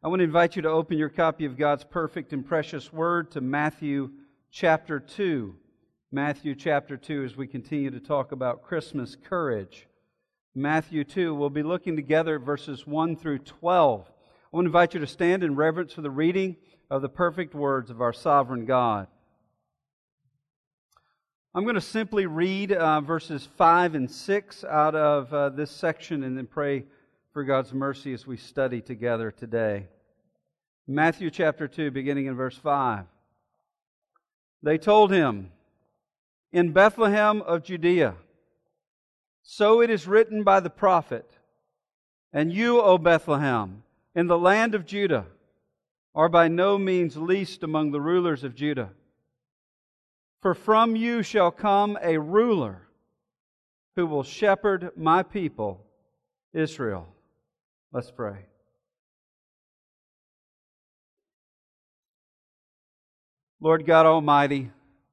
I want to invite you to open your copy of God's perfect and precious Word to Matthew chapter 2. Matthew chapter 2 as we continue to talk about Christmas courage. Matthew 2, we'll be looking together at verses 1 through 12. I want to invite you to stand in reverence for the reading of the perfect words of our sovereign God. I'm going to simply read verses 5 and 6 out of this section and then pray for God's mercy as we study together today. Matthew chapter 2, beginning in verse 5. They told him, "In Bethlehem of Judea, so it is written by the prophet, and you, O Bethlehem, in the land of Judah, are by no means least among the rulers of Judah. For from you shall come a ruler who will shepherd my people, Israel." Let's pray. Lord God Almighty,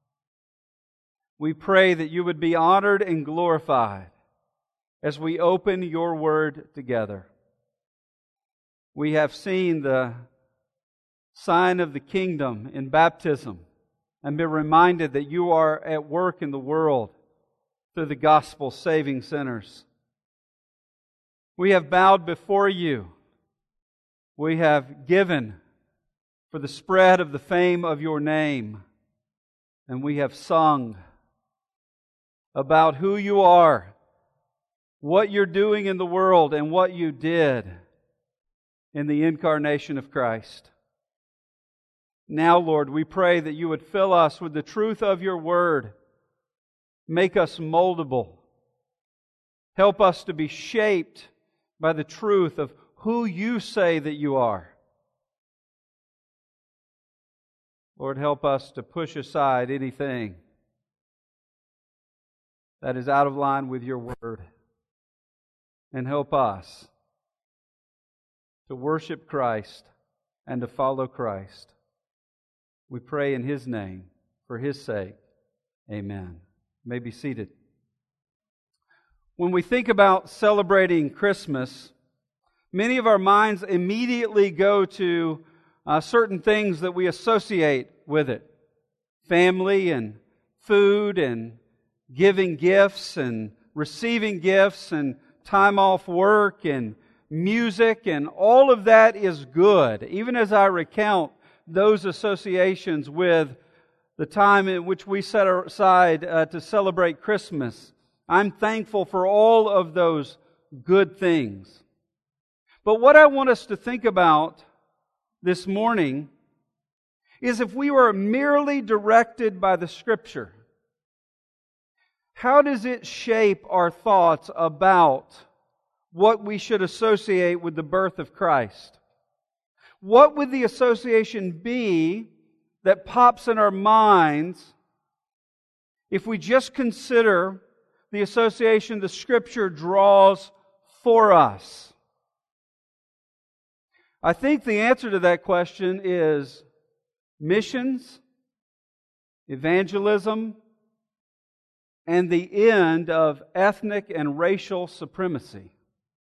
we pray that you would be honored and glorified as we open your Word together. We have seen the sign of the kingdom in baptism and been reminded that you are at work in the world through the gospel saving sinners. We have bowed before you. We have given for the spread of the fame of your name. And we have sung about who you are, what you're doing in the world, and what you did in the incarnation of Christ. Now, Lord, we pray that you would fill us with the truth of your Word. Make us moldable. Help us to be shaped by the truth of who you say that you are. Lord, help us to push aside anything that is out of line with your Word. And help us to worship Christ and to follow Christ. We pray in His name, for His sake. Amen. You may be seated. When we think about celebrating Christmas, many of our minds immediately go to certain things that we associate with it. Family and food and giving gifts and receiving gifts and time off work and music, and all of that is good. Even as I recount those associations with the time in which we set aside to celebrate Christmas, I'm thankful for all of those good things. But what I want us to think about this morning is if we were merely directed by the Scripture, how does it shape our thoughts about what we should associate with the birth of Christ? What would the association be that pops in our minds if we just consider the association the Scripture draws for us? I think the answer to that question is missions, evangelism, and the end of ethnic and racial supremacy.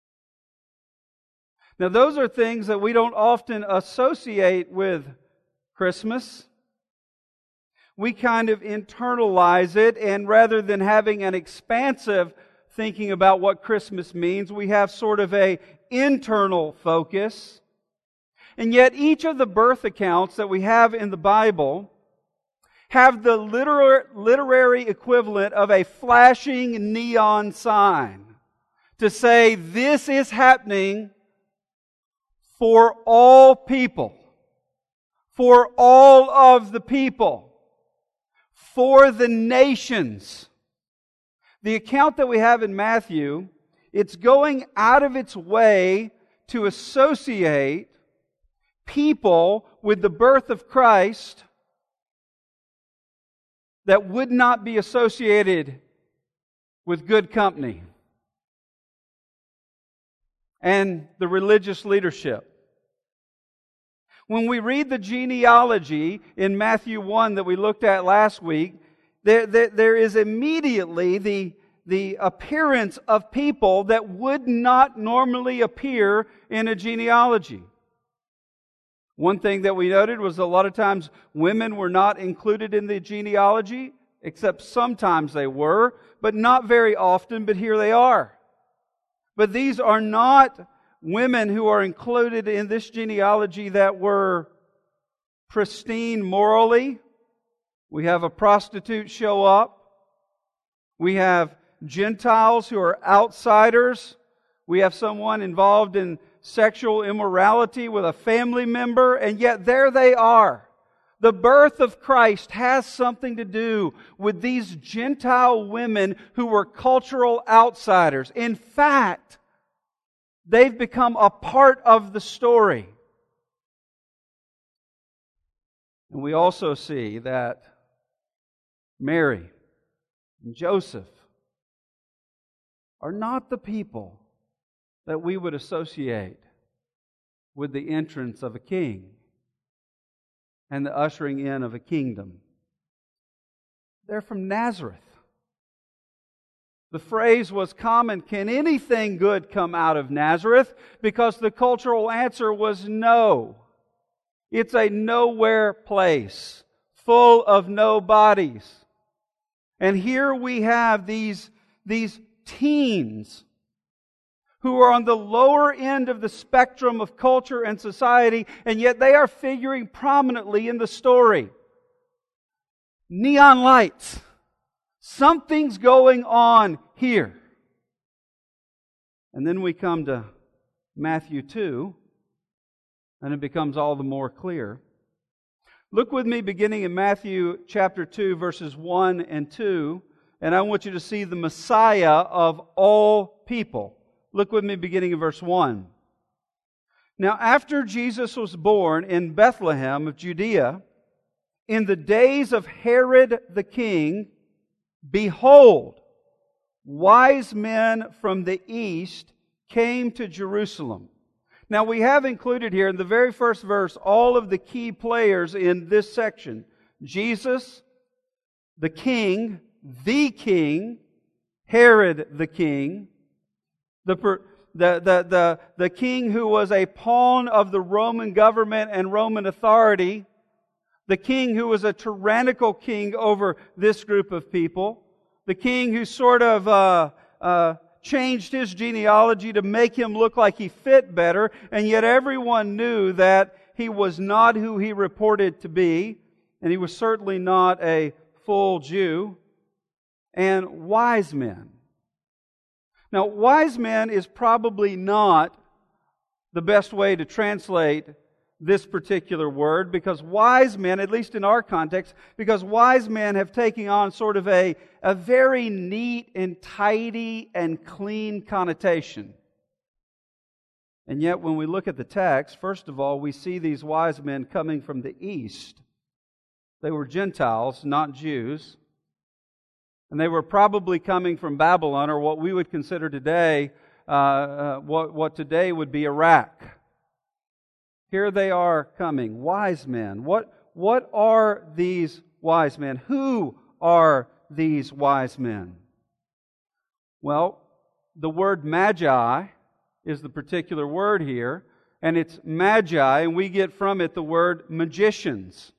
Now, those are things that we don't often associate with Christmas. We kind of internalize it, and rather than having an expansive thinking about what Christmas means, we have sort of an internal focus. And yet each of the birth accounts that we have in the Bible have the literary equivalent of a flashing neon sign to say this is happening for all people, for all of the people, for the nations. The account that we have in Matthew, it's going out of its way to associate people with the birth of Christ that would not be associated with good company and the religious leadership. When we read the genealogy in Matthew 1 that we looked at last week, there is immediately the appearance of people that would not normally appear in a genealogy. One thing that we noted was a lot of times women were not included in the genealogy, except sometimes they were, but not very often, but here they are. But these are not women who are included in this genealogy that were pristine morally. We have a prostitute show up. We have Gentiles who are outsiders. We have someone involved in sexual immorality with a family member, and yet there they are. The birth of Christ has something to do with these Gentile women who were cultural outsiders. In fact, they've become a part of the story. And we also see that Mary and Joseph are not the people that we would associate with the entrance of a king and the ushering in of a kingdom. They're from Nazareth. The phrase was common, can anything good come out of Nazareth? Because the cultural answer was no. It's a nowhere place, full of nobodies. And here we have these teens who are on the lower end of the spectrum of culture and society, and yet they are figuring prominently in the story. Neon lights. Something's going on here. And then we come to Matthew 2, and it becomes all the more clear. Look with me beginning in Matthew chapter 2, verses 1 and 2, and I want you to see the Messiah of all people. Look with me beginning in verse 1. Now after Jesus was born in Bethlehem of Judea, in the days of Herod the king, behold, wise men from the east came to Jerusalem. Now we have included here in the very first verse all of the key players in this section. Jesus, the king, Herod the king, the king who was a pawn of the Roman government and Roman authority, the king who was a tyrannical king over this group of people, the king who sort of changed his genealogy to make him look like he fit better, and yet everyone knew that he was not who he reported to be, and he was certainly not a full Jew, and wise men. Now, wise men is probably not the best way to translate this particular word, because wise men, at least in our context, because wise men have taken on sort of a very neat and tidy and clean connotation. And yet when we look at the text, first of all, we see these wise men coming from the east. They were Gentiles, not Jews. And they were probably coming from Babylon, or what we would consider today, what today would be Iraq. Here they are coming, wise men. What are these wise men? Who are these wise men? Well, the word magi is the particular word here, and it's magi, and we get from it the word magicians.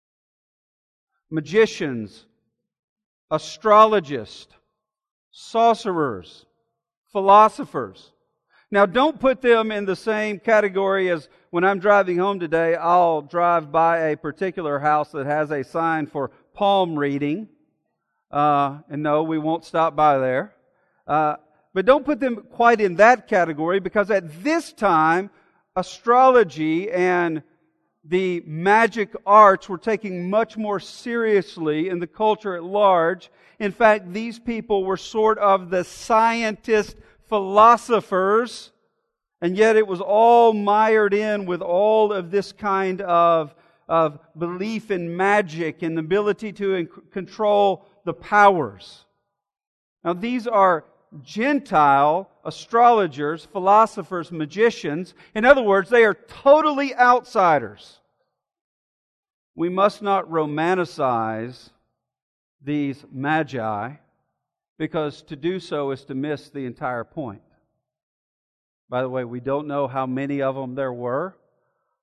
Magicians, astrologists, sorcerers, philosophers. Now, don't put them in the same category as when I'm driving home today, I'll drive by a particular house that has a sign for palm reading. And no, we won't stop by there. But don't put them quite in that category, because at this time, astrology and the magic arts were taken much more seriously in the culture at large. In fact, these people were sort of the scientist philosophers, and yet it was all mired in with all of this kind of belief in magic and the ability to control the powers. Now, these are Gentile astrologers, philosophers, magicians. In other words, they are totally outsiders. We must not romanticize these magi, because to do so is to miss the entire point. By the way, we don't know how many of them there were.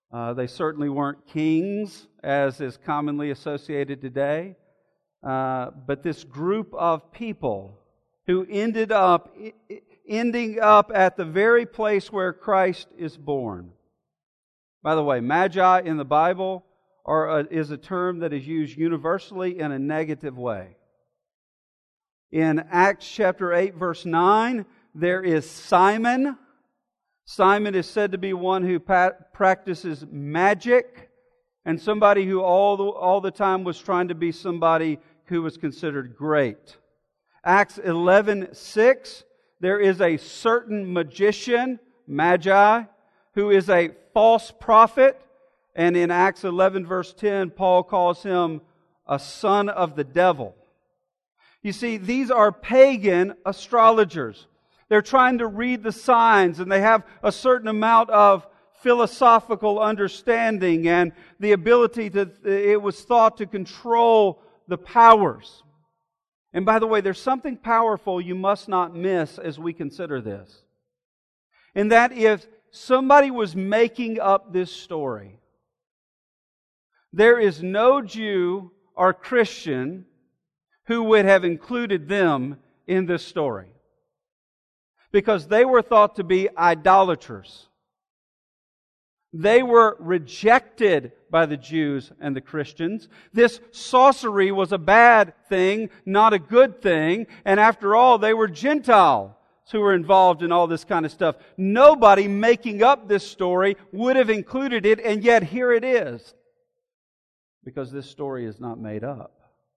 They certainly weren't kings, as is commonly associated today. But this group of people who ending up at the very place where Christ is born. By the way, magi in the Bible is a term that is used universally in a negative way. In Acts chapter 8, verse 9, there is Simon. Simon is said to be one who practices magic, and somebody who all the time was trying to be somebody who was considered great. Acts 11:6, there is a certain magician, magi, who is a false prophet. And in Acts 11 verse 10, Paul calls him a son of the devil. You see, these are pagan astrologers. They're trying to read the signs, and they have a certain amount of philosophical understanding and the ability it was thought, to control the powers. And by the way, there's something powerful you must not miss as we consider this. And that if somebody was making up this story, there is no Jew or Christian who would have included them in this story, because they were thought to be idolaters. They were rejected by the Jews and the Christians. This sorcery was a bad thing, not a good thing. And after all, they were Gentiles who were involved in all this kind of stuff. Nobody making up this story would have included it, and yet here it is. Because this story is not made up.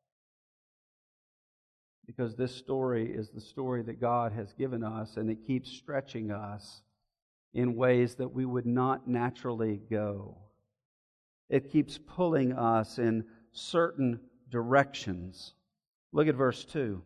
Because this story is the story that God has given us, and it keeps stretching us in ways that we would not naturally go. It keeps pulling us in certain directions. Look at verse 2.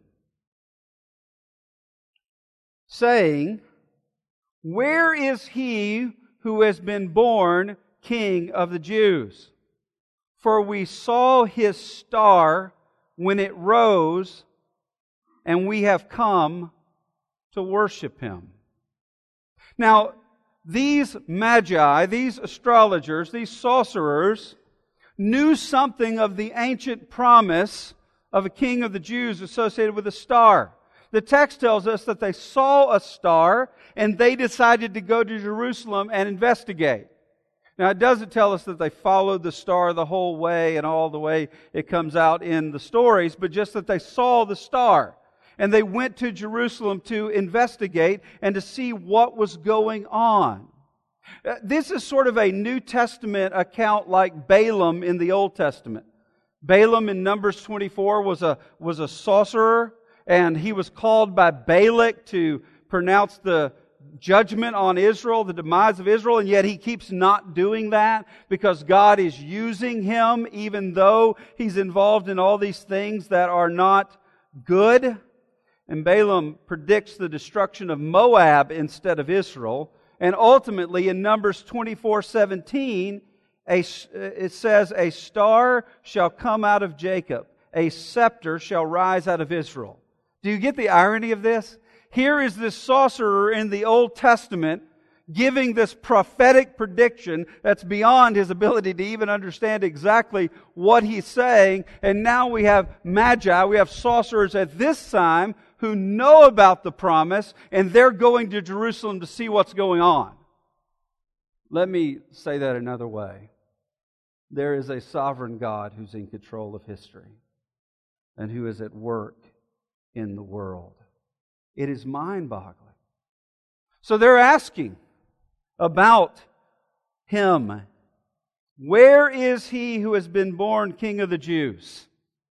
Saying, "Where is he who has been born King of the Jews? For we saw his star when it rose, and we have come to worship him." Now, these magi, these astrologers, these sorcerers, knew something of the ancient promise of a king of the Jews associated with a star. The text tells us that they saw a star and they decided to go to Jerusalem and investigate. Now, it doesn't tell us that they followed the star the whole way and all the way it comes out in the stories, but just that they saw the star. And they went to Jerusalem to investigate and to see what was going on. This is sort of a New Testament account like Balaam in the Old Testament. Balaam in Numbers 24 was a sorcerer, and he was called by Balak to pronounce the judgment on Israel, the demise of Israel, and yet he keeps not doing that because God is using him even though he's involved in all these things that are not good. And Balaam predicts the destruction of Moab instead of Israel. And ultimately, in Numbers 24:17, it says, "A star shall come out of Jacob, a scepter shall rise out of Israel." Do you get the irony of this? Here is this sorcerer in the Old Testament giving this prophetic prediction that's beyond his ability to even understand exactly what he's saying. And now we have magi, we have sorcerers at this time who know about the promise, and they're going to Jerusalem to see what's going on. Let me say that another way. There is a sovereign God who's in control of history and who is at work in the world. It is mind-boggling. So they're asking about Him. Where is He who has been born King of the Jews?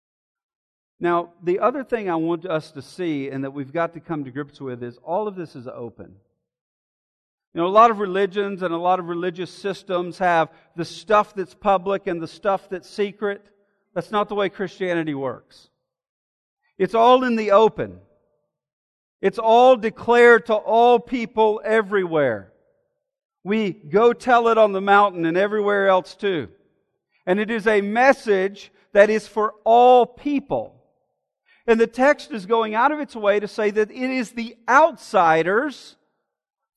Now, the other thing I want us to see and that we've got to come to grips with is all of this is open. You know, a lot of religions and a lot of religious systems have the stuff that's public and the stuff that's secret. That's not the way Christianity works. It's all in the open. It's all declared to all people everywhere. We go tell it on the mountain and everywhere else too. And it is a message that is for all people. And the text is going out of its way to say that it is the outsiders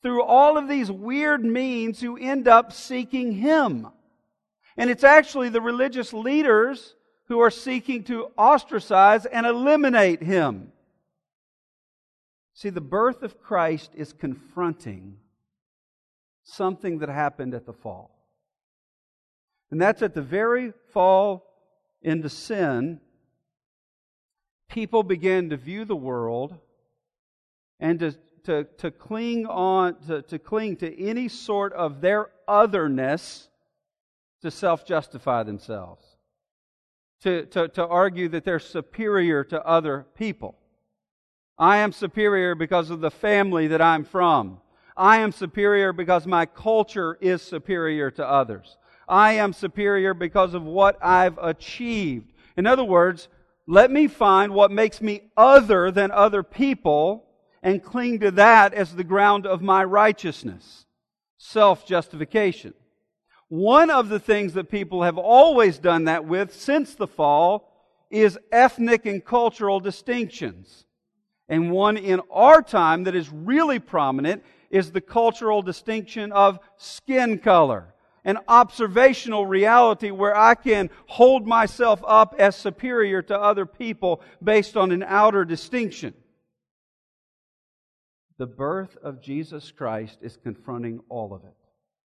through all of these weird means who end up seeking Him. And it's actually the religious leaders who are seeking to ostracize and eliminate Him. See, the birth of Christ is confronting something that happened at the fall. And that's at the very fall into sin, people began to view the world and to cling to any sort of their otherness to self-justify themselves. To argue that they're superior to other people. I am superior because of the family that I'm from. I am superior because my culture is superior to others. I am superior because of what I've achieved. In other words, let me find what makes me other than other people and cling to that as the ground of my righteousness. Self-justification. One of the things that people have always done that with since the fall is ethnic and cultural distinctions. And one in our time that is really prominent is the cultural distinction of skin color. An observational reality where I can hold myself up as superior to other people based on an outer distinction. The birth of Jesus Christ is confronting all of it.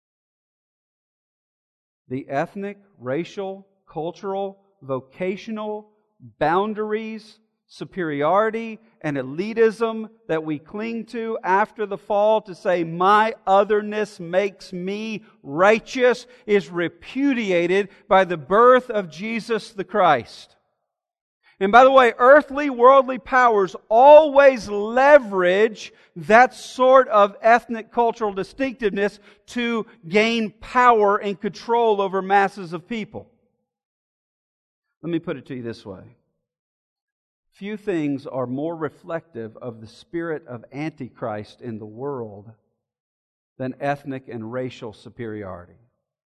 The ethnic, racial, cultural, vocational boundaries, superiority, and elitism that we cling to after the fall to say, my otherness makes me righteous, is repudiated by the birth of Jesus the Christ. And by the way, earthly, worldly powers always leverage that sort of ethnic, cultural distinctiveness to gain power and control over masses of people. Let me put it to you this way. Few things are more reflective of the spirit of Antichrist in the world than ethnic and racial superiority.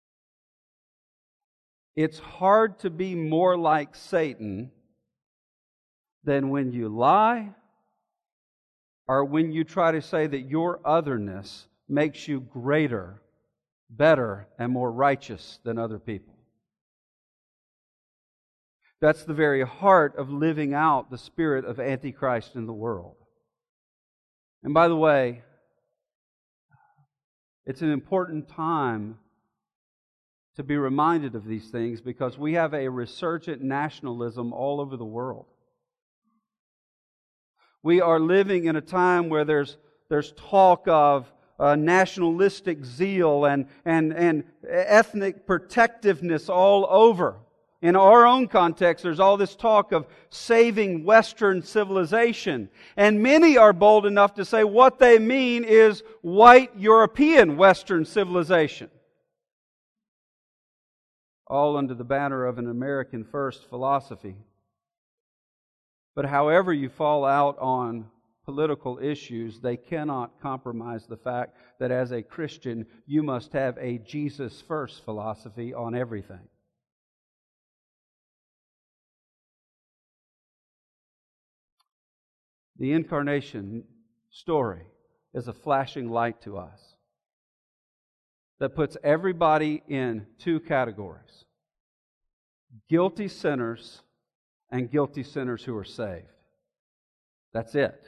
It's hard to be more like Satan than when you lie or when you try to say that your otherness makes you greater, better, and more righteous than other people. That's the very heart of living out the spirit of Antichrist in the world. And by the way, it's an important time to be reminded of these things because we have a resurgent nationalism all over the world. We are living in a time where there's talk of nationalistic zeal and ethnic protectiveness all over. In our own context, there's all this talk of saving Western civilization. And many are bold enough to say what they mean is white European Western civilization. All under the banner of an American first philosophy. But however you fall out on political issues, they cannot compromise the fact that as a Christian, you must have a Jesus first philosophy on everything. The incarnation story is a flashing light to us that puts everybody in two categories. Guilty sinners and guilty sinners who are saved. That's it.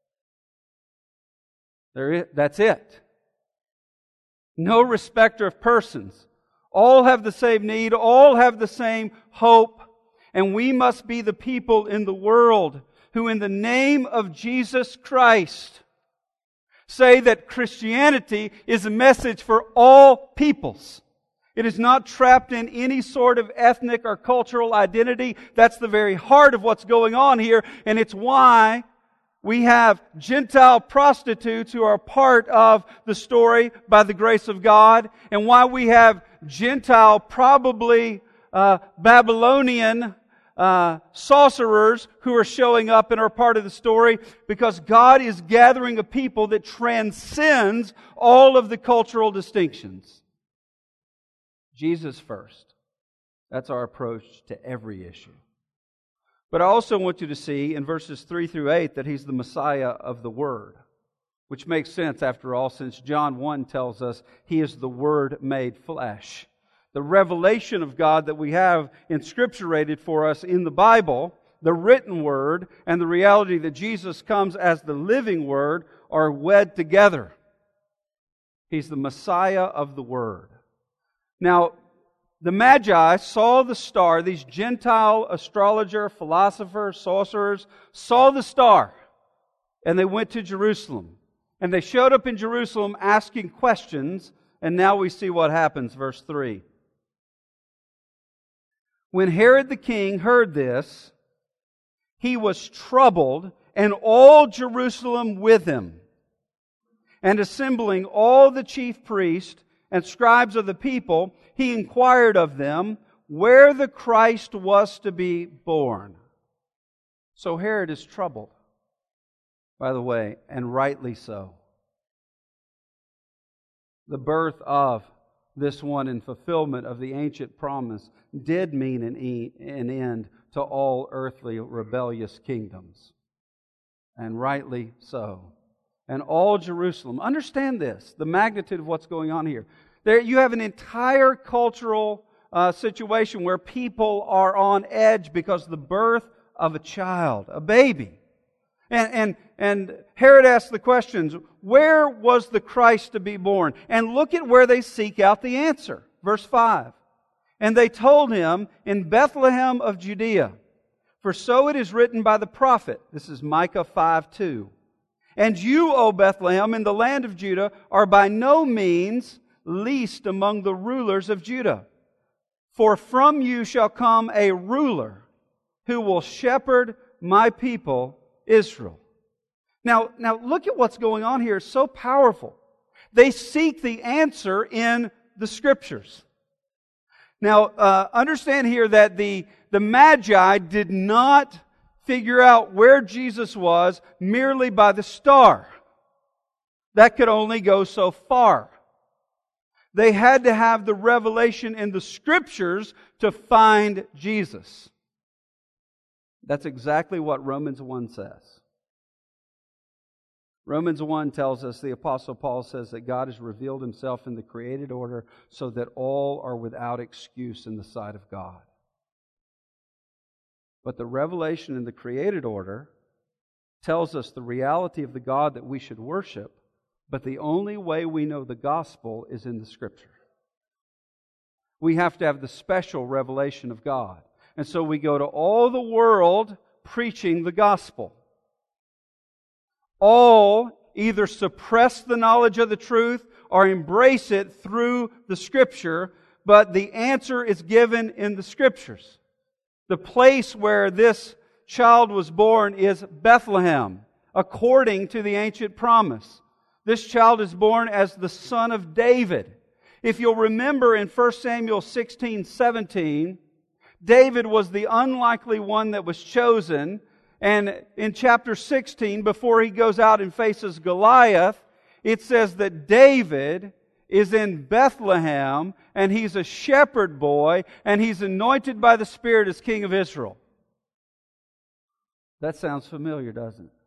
That's it. No respecter of persons. All have the same need. All have the same hope. And we must be the people in the world who in the name of Jesus Christ say that Christianity is a message for all peoples. It is not trapped in any sort of ethnic or cultural identity. That's the very heart of what's going on here, and it's why we have Gentile prostitutes who are part of the story by the grace of God, and why we have Gentile, probably Babylonian sorcerers who are showing up and are part of the story, because God is gathering a people that transcends all of the cultural distinctions. Jesus first. That's our approach to every issue. But I also want you to see in verses 3 through 8 that He's the Messiah of the Word, which makes sense after all, since John 1 tells us He is the Word made flesh. The revelation of God that we have inscripturated for us in the Bible, the written Word, and the reality that Jesus comes as the living Word are wed together. He's the Messiah of the Word. Now, the Magi saw the star. These Gentile astrologer, philosophers, sorcerers saw the star, and they went to Jerusalem. And they showed up in Jerusalem asking questions, and now we see what happens, verse 3. When Herod the king heard this, he was troubled, and all Jerusalem with him. And assembling all the chief priests and scribes of the people, he inquired of them where the Christ was to be born. So Herod is troubled, by the way, and rightly so. The birth of this one in fulfillment of the ancient promise did mean an end to all earthly rebellious kingdoms. And rightly so. And all Jerusalem. Understand this, the magnitude of what's going on here. There you have an entire cultural situation where people are on edge because of the birth of a child, a baby. And Herod asked the questions, where was the Christ to be born? And look at where they seek out the answer. Verse 5. And they told him, in Bethlehem of Judea, for so it is written by the prophet. This is Micah 5:2. And you, O Bethlehem, in the land of Judah, are by no means least among the rulers of Judah. For from you shall come a ruler who will shepherd my people Israel. Now look at what's going on here. It's so powerful. They seek the answer in the Scriptures. Now, understand here that the Magi did not figure out where Jesus was merely by the star. That could only go so far. They had to have the revelation in the Scriptures to find Jesus. That's exactly what Romans 1 says. Romans 1 tells us, the Apostle Paul says that God has revealed Himself in the created order so that all are without excuse in the sight of God. But the revelation in the created order tells us the reality of the God that we should worship, but the only way we know the gospel is in the Scripture. We have to have the special revelation of God. And so we go to all the world preaching the gospel. All either suppress the knowledge of the truth or embrace it through the Scripture, but the answer is given in the Scriptures. The place where this child was born is Bethlehem, according to the ancient promise. This child is born as the son of David. If you'll remember in 1 Samuel 16:17, David was the unlikely one that was chosen. And in chapter 16, before he goes out and faces Goliath, it says that David is in Bethlehem, and he's a shepherd boy, and he's anointed by the Spirit as king of Israel. That sounds familiar, doesn't it?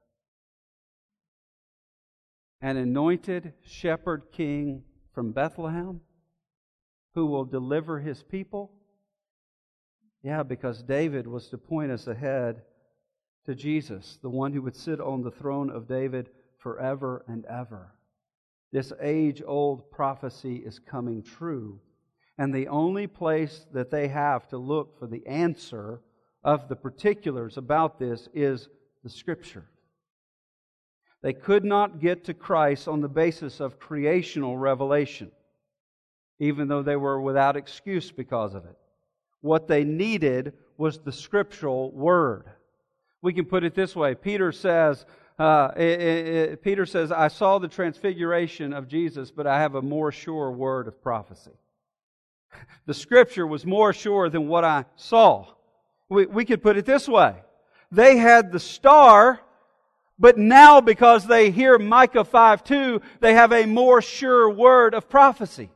An anointed shepherd king from Bethlehem who will deliver His people? Yeah, because David was to point us ahead to Jesus, the one who would sit on the throne of David forever and ever. This age-old prophecy is coming true. And the only place that they have to look for the answer of the particulars about this is the Scripture. They could not get to Christ on the basis of creational revelation, even though they were without excuse because of it. What they needed was the scriptural word. We can put it this way. Peter says, I saw the transfiguration of Jesus, but I have a more sure word of prophecy. The Scripture was more sure than what I saw. We could put it this way. They had the star, but now because they hear Micah 5:2, they have a more sure word of prophecy.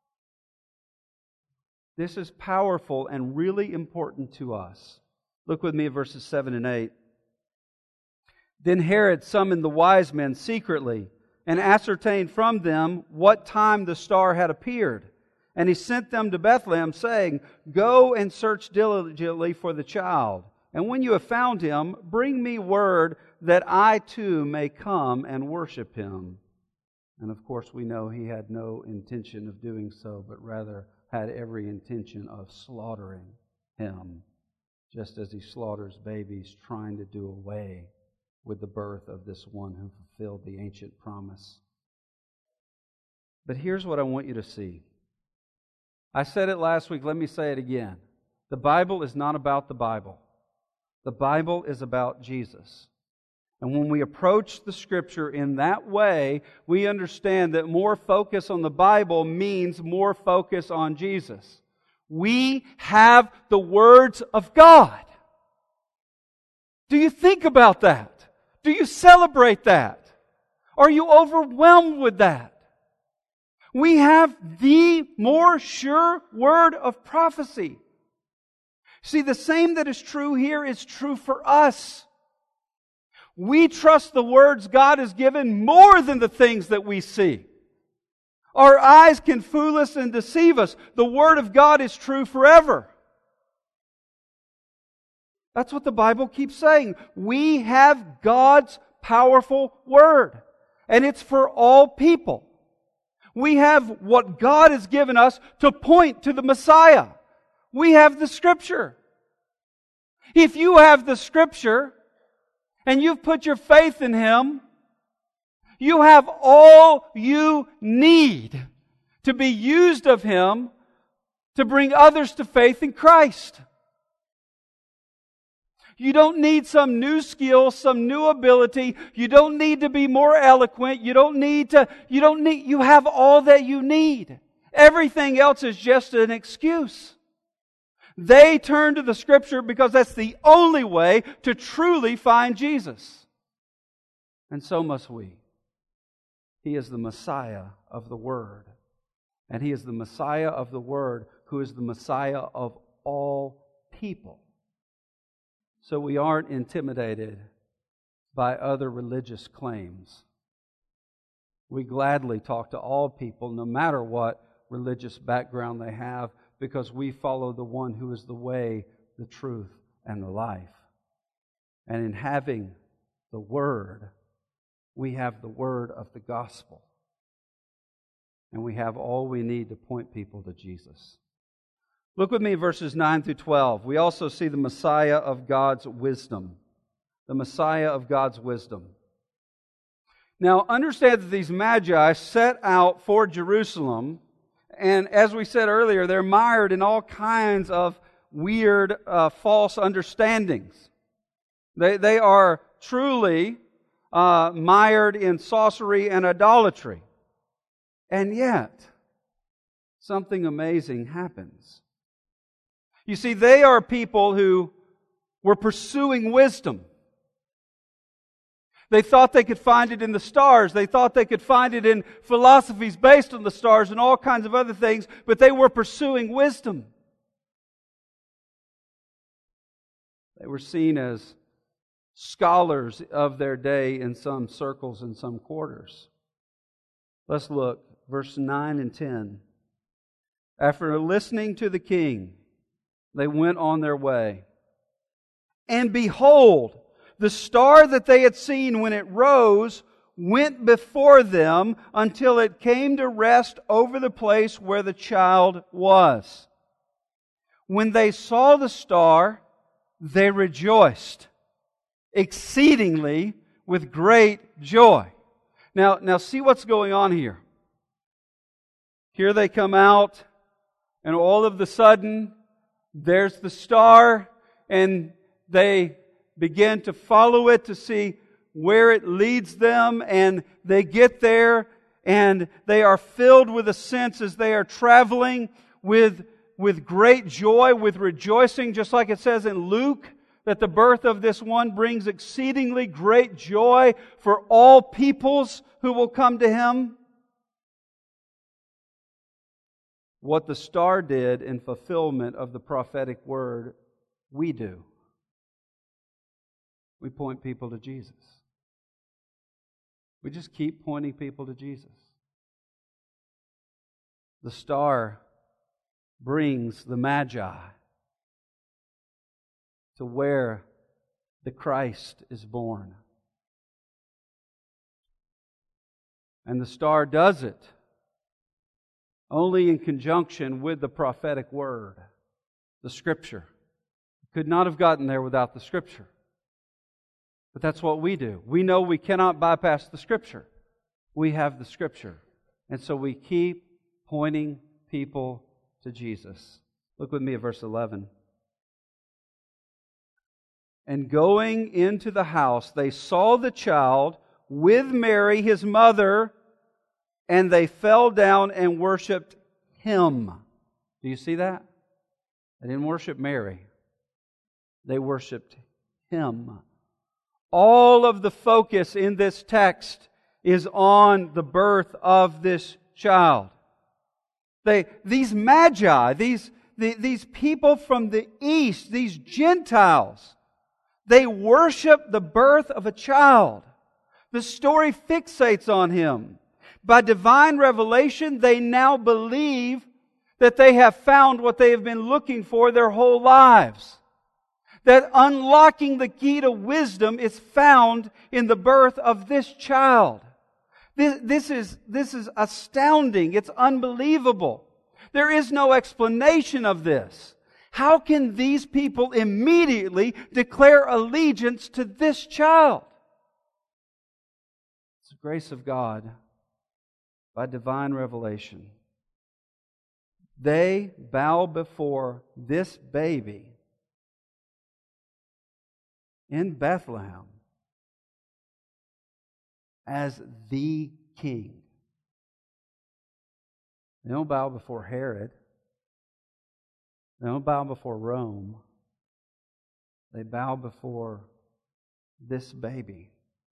This is powerful and really important to us. Look with me at verses 7 and 8. Then Herod summoned the wise men secretly and ascertained from them what time the star had appeared. And he sent them to Bethlehem, saying, Go and search diligently for the child. And when you have found him, bring me word that I too may come and worship him. And of course we know he had no intention of doing so, but rather had every intention of slaughtering him, just as he slaughters babies, trying to do away with the birth of this one who fulfilled the ancient promise. But here's what I want you to see. I said it last week, let me say it again. The Bible is not about the Bible. The Bible is about Jesus. And when we approach the Scripture in that way, we understand that more focus on the Bible means more focus on Jesus. We have the words of God. Do you think about that? Do you celebrate that? Are you overwhelmed with that? We have the more sure word of prophecy. See, the same that is true here is true for us. We trust the words God has given more than the things that we see. Our eyes can fool us and deceive us. The Word of God is true forever. That's what the Bible keeps saying. We have God's powerful Word, and it's for all people. We have what God has given us to point to the Messiah. We have the Scripture. If you have the Scripture, and you've put your faith in Him, you have all you need to be used of Him to bring others to faith in Christ. You don't need some new skill, some new ability. You don't need to be more eloquent. You have all that you need. Everything else is just an excuse. They turn to the Scripture because that's the only way to truly find Jesus. And so must we. He is the Messiah of the Word. And He is the Messiah of the Word who is the Messiah of all people. So we aren't intimidated by other religious claims. We gladly talk to all people, no matter what religious background they have, because we follow the one who is the way, the truth, and the life. And in having the Word, we have the Word of the gospel. And we have all we need to point people to Jesus. Look with me at verses 9 through 12. We also see the Messiah of God's wisdom. The Messiah of God's wisdom. Now, understand that these Magi set out for Jerusalem. And as we said earlier, they're mired in all kinds of weird, false understandings. They are truly mired in sorcery and idolatry. And yet, something amazing happens. You see, they are people who were pursuing wisdom. They thought they could find it in the stars. They thought they could find it in philosophies based on the stars and all kinds of other things, but they were pursuing wisdom. They were seen as scholars of their day in some circles and some quarters. Let's look, verse 9 and 10. After listening to the king, they went on their way. And behold, the star that they had seen when it rose went before them until it came to rest over the place where the child was. When they saw the star, they rejoiced exceedingly with great joy. Now see what's going on here. Here they come out, and all of a sudden, there's the star, and they begin to follow it to see where it leads them, and they get there, and they are filled with a sense as they are traveling with great joy, with rejoicing, just like it says in Luke, that the birth of this one brings exceedingly great joy for all peoples who will come to Him. What the star did in fulfillment of the prophetic word, we do. We point people to Jesus. We just keep pointing people to Jesus. The star brings the Magi to where the Christ is born. And the star does it only in conjunction with the prophetic word, the Scripture. Could not have gotten there without the Scripture. But that's what we do. We know we cannot bypass the Scripture. We have the Scripture. And so we keep pointing people to Jesus. Look with me at verse 11. And going into the house, they saw the child with Mary, his mother, and they fell down and worshipped Him. Do you see that? They didn't worship Mary. They worshipped Him. All of the focus in this text is on the birth of this child. These Magi, these people from the East, these Gentiles, they worship the birth of a child. The story fixates on Him. By divine revelation, they now believe that they have found what they have been looking for their whole lives. That unlocking the key to wisdom is found in the birth of this child. This is astounding. It's unbelievable. There is no explanation of this. How can these people immediately declare allegiance to this child? It's the grace of God by divine revelation. They bow before this baby in Bethlehem as the king. They don't bow before Herod. They don't bow before Rome. They bow before this baby.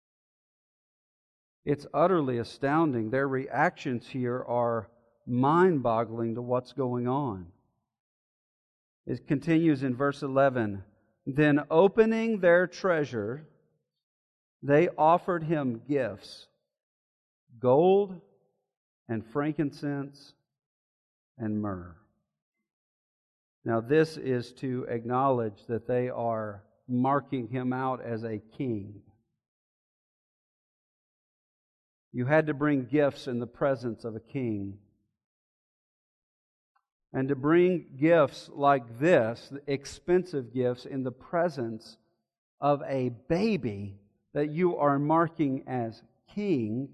It's utterly astounding. Their reactions here are mind-boggling to what's going on. It continues in verse 11. Then opening their treasure, they offered Him gifts, gold and frankincense and myrrh. Now this is to acknowledge that they are marking Him out as a king. You had to bring gifts in the presence of a king. And to bring gifts like this, expensive gifts, in the presence of a baby that you are marking as king,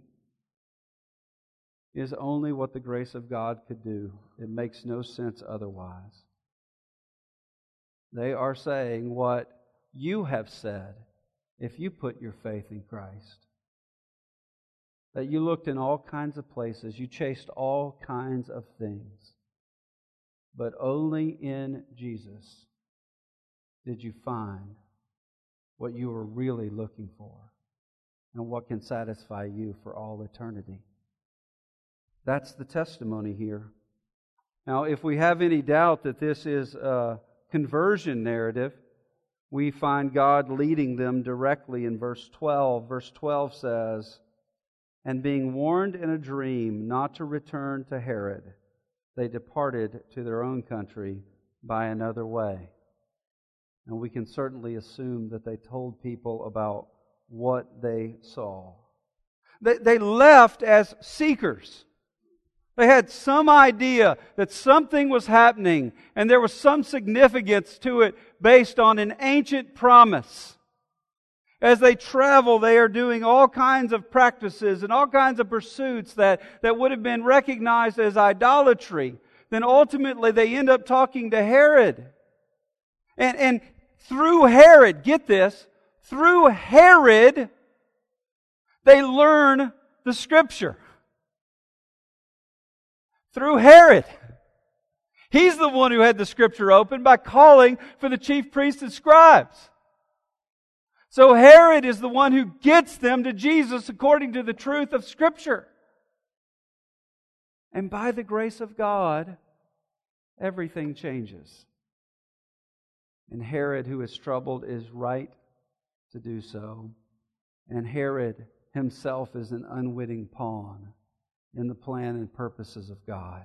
is only what the grace of God could do. It makes no sense otherwise. They are saying what you have said if you put your faith in Christ. That you looked in all kinds of places, you chased all kinds of things, but only in Jesus did you find what you were really looking for and what can satisfy you for all eternity. That's the testimony here. Now, if we have any doubt that this is a conversion narrative, we find God leading them directly in verse 12. Verse 12 says, "And being warned in a dream not to return to Herod, they departed to their own country by another way." And we can certainly assume that they told people about what they saw. They left as seekers. They had some idea that something was happening, and there was some significance to it based on an ancient promise. As they travel, they are doing all kinds of practices and all kinds of pursuits that would have been recognized as idolatry. Then ultimately they end up talking to Herod. And through Herod, get this, through Herod, they learn the Scripture. Through Herod. He's the one who had the Scripture open by calling for the chief priests and scribes. So Herod is the one who gets them to Jesus according to the truth of Scripture. And by the grace of God, everything changes. And Herod, who is troubled, is right to do so. And Herod himself is an unwitting pawn in the plan and purposes of God.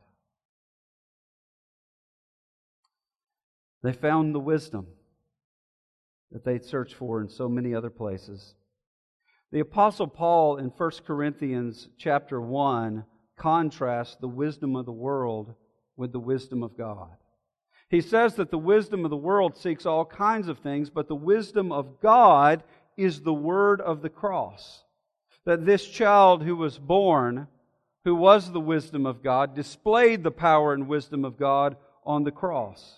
They found the wisdom that they'd searched for in so many other places. The Apostle Paul in 1 Corinthians chapter 1 contrasts the wisdom of the world with the wisdom of God. He says that the wisdom of the world seeks all kinds of things, but the wisdom of God is the word of the cross. That this child who was born, who was the wisdom of God, displayed the power and wisdom of God on the cross.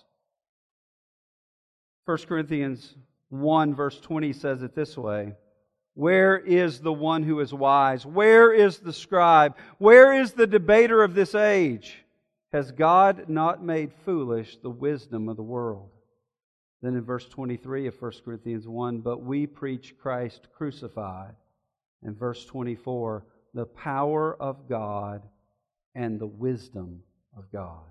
1 Corinthians 1 verse 20 says it this way: "Where is the one who is wise? Where is the scribe? Where is the debater of this age? Has God not made foolish the wisdom of the world?" Then in verse 23 of 1 Corinthians 1, "But we preach Christ crucified." And verse 24, "The power of God and the wisdom of God."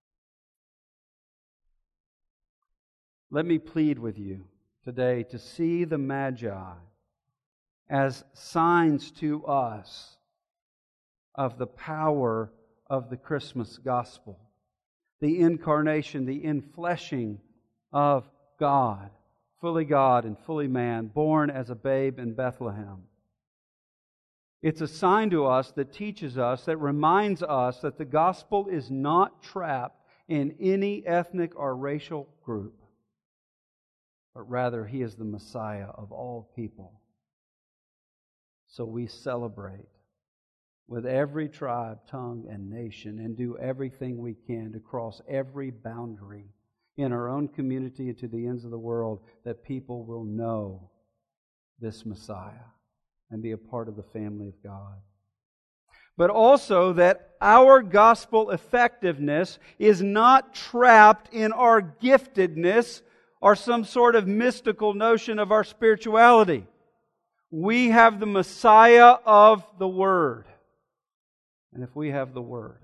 Let me plead with you today to see the Magi as signs to us of the power of the Christmas gospel, the incarnation, the infleshing of God and fully man, born as a babe in Bethlehem. It's a sign to us that teaches us, that reminds us that the gospel is not trapped in any ethnic or racial group, but rather He is the Messiah of all people. So we celebrate with every tribe, tongue, and nation, and do everything we can to cross every boundary in our own community and to the ends of the world, that people will know this Messiah and be a part of the family of God. But also that our gospel effectiveness is not trapped in our giftedness or some sort of mystical notion of our spirituality. We have the Messiah of the Word. And if we have the Word,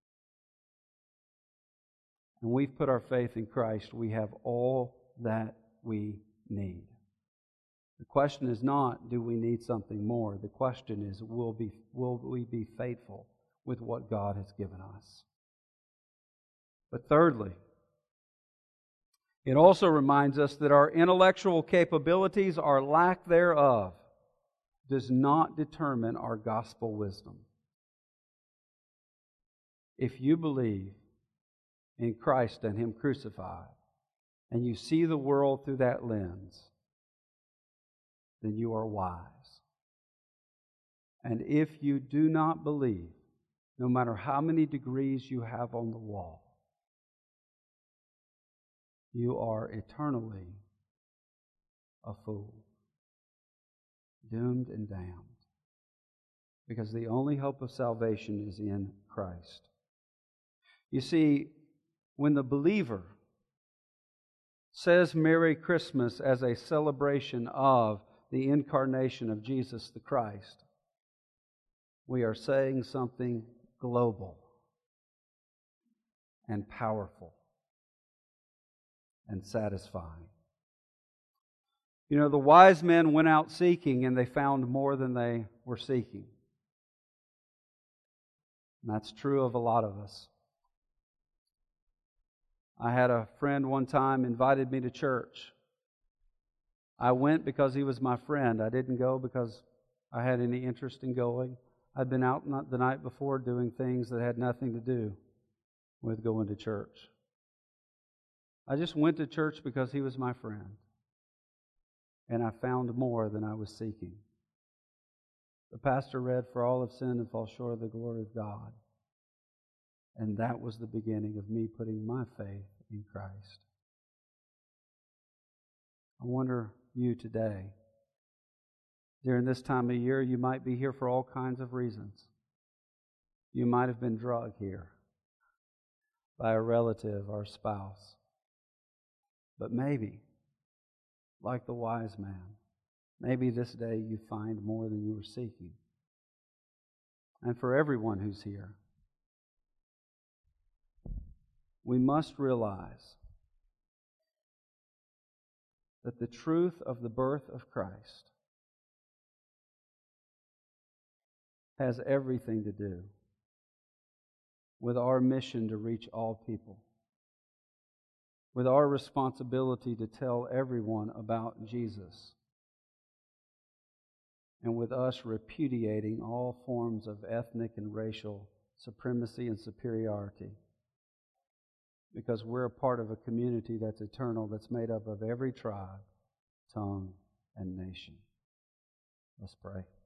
and we've put our faith in Christ, we have all that we need. The question is not, do we need something more? The question is, will we be faithful with what God has given us? But thirdly, it also reminds us that our intellectual capabilities, our lack thereof, does not determine our gospel wisdom. If you believe in Christ and Him crucified, and you see the world through that lens, then you are wise. And if you do not believe, no matter how many degrees you have on the wall, you are eternally a fool, doomed and damned, because the only hope of salvation is in Christ. You see, when the believer says Merry Christmas as a celebration of the incarnation of Jesus the Christ, we are saying something global and powerful and satisfying. You know, the wise men went out seeking and they found more than they were seeking. And that's true of a lot of us. I had a friend one time invited me to church. I went because he was my friend. I didn't go because I had any interest in going. I'd been out the night before doing things that had nothing to do with going to church. I just went to church because he was my friend. And I found more than I was seeking. The pastor read, "For all have sinned and fall short of the glory of God." And that was the beginning of me putting my faith in Christ. I wonder, you today, during this time of year, you might be here for all kinds of reasons. You might have been drugged here by a relative or a spouse. But maybe, like the wise man, maybe this day you find more than you were seeking. And for everyone who's here, we must realize that the truth of the birth of Christ has everything to do with our mission to reach all people, with our responsibility to tell everyone about Jesus, and with us repudiating all forms of ethnic and racial supremacy and superiority, because we're a part of a community that's eternal, that's made up of every tribe, tongue, and nation. Let's pray.